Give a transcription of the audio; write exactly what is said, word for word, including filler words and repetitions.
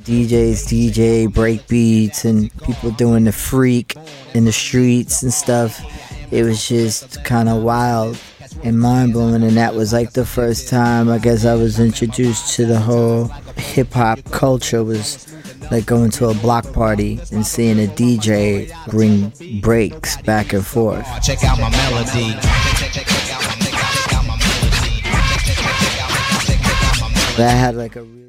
D Js, D J, break beats, and people doing the freak in the streets and stuff. It was just kind of wild and mind-blowing, and that was like the first time I guess I was introduced to the whole hip-hop culture, was like going to a block party and seeing a D J bring breaks back and forth. Check out my melody. That had like a real